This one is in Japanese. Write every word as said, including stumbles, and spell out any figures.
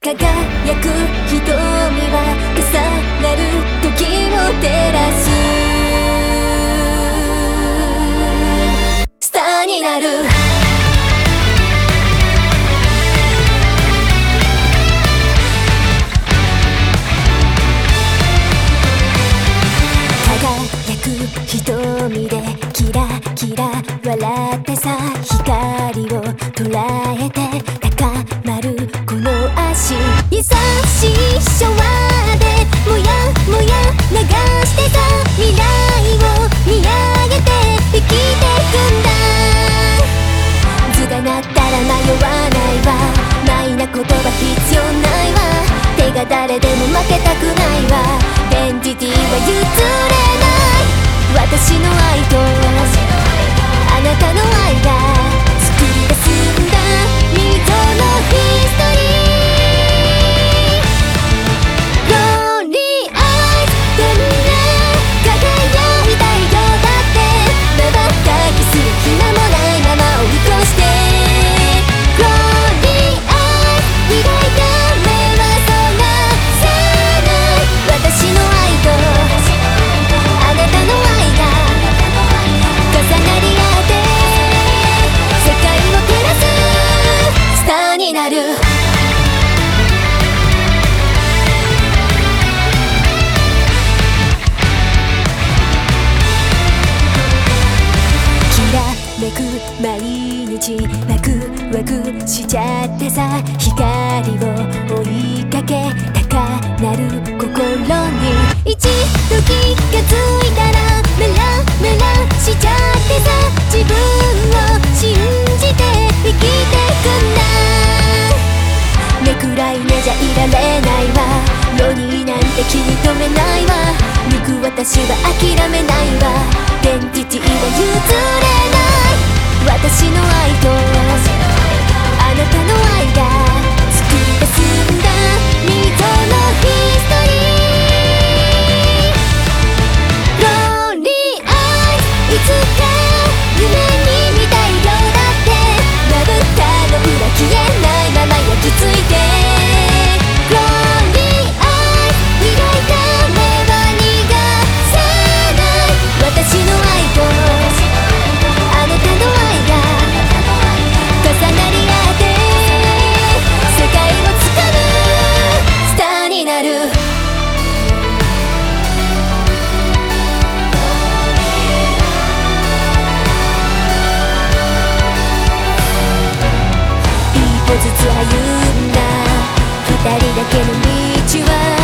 輝く瞳は重なる時を照らすスターになる輝く瞳でキラキラ笑ってさ光を捉えて高まるこの足優しいシャワーでもやもや流してさ未来を見上げて生きてくんだ図がなったら迷わないわないな言葉必要ないわ手が誰でも負けたくないわアイデンティティは譲れない私の愛とあなたの愛が作り出すんだ溝のヒストリーなるきらめく毎日ワクワクしちゃってさ光を追いかけ高鳴る心に一時気づいたらメラメラしちゃってさ自分を信じて生きてくんだねくらいねじゃいられないわ世になんて気に留めないわ憎私は諦めないわアイデンティティは譲れない私の愛とあなたの愛が作り出すんだ溝のヒストリーローリーアイいつか夢に見たいよだってまぶたの裏消えないまま焼き付いてローリーアイ磨いた目は逃がさない私の愛とあなたの愛が重なり合って世界をつかむスターになる一歩ずつ歩んだ二人だけの道は